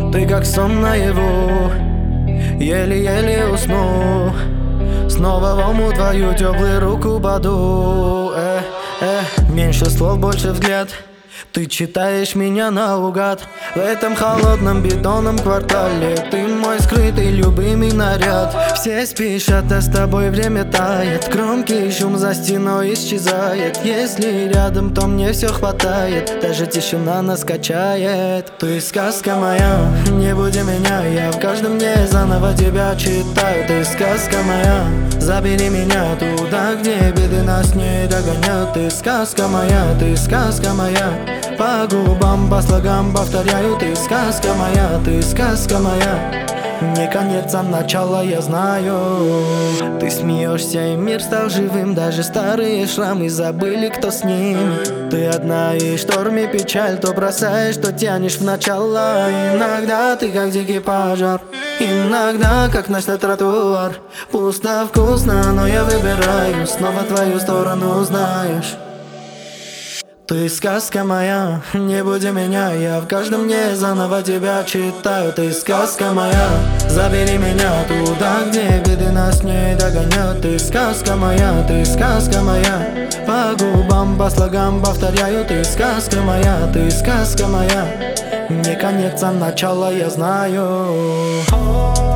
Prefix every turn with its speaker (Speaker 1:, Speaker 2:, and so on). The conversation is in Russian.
Speaker 1: Ты как сон наяву, еле-еле усну. Снова в омут твою теплую руку паду. Меньше слов, больше взгляд. Ты читаешь меня наугад. В этом холодном бетонном квартале ты мой скрытый любимый наряд. Все спешат, а с тобой время тает. Громкий шум за стеной исчезает. Если рядом, то мне все хватает. Даже тишина нас качает. Ты сказка моя, не буди меня. Я в каждом дне заново тебя читаю. Ты сказка моя, забери меня туда, где беды нас не догонят. Ты сказка моя, ты сказка моя. По губам, по слогам повторяю. Ты сказка моя, ты сказка моя. Не конец, а начало, я знаю. Ты смеешься, и мир стал живым. Даже старые шрамы забыли, кто с ним. Ты одна, и в шторме печаль. То бросаешь, то тянешь в начало. Иногда ты как дикий пожар, иногда как наш тротуар. Пусто, вкусно, но я выбираю снова твою сторону, знаешь. Ты сказка моя, не буди меня. Я в каждом дне заново тебя читаю. Ты сказка моя, забери меня туда, где беды нас не догонят. Ты сказка моя, ты сказка моя. По губам, по слогам повторяю. Ты сказка моя, ты сказка моя. Не конец, а начало, я знаю.